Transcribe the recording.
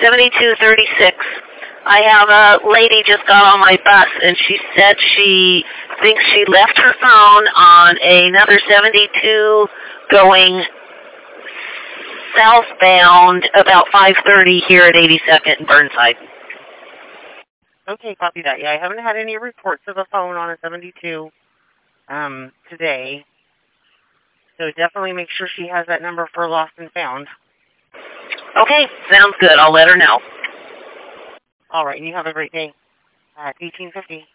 7236. I have a lady just got on my bus, and she said she thinks she left her phone on another 72 going southbound about 5:30 here at 82nd and Burnside. Okay, copy that. Yeah, I haven't had any reports of a phone on a 72 today. So definitely make sure she has that number for lost and found. Okay, sounds good. I'll let her know. All right, and you have a great day. 1850.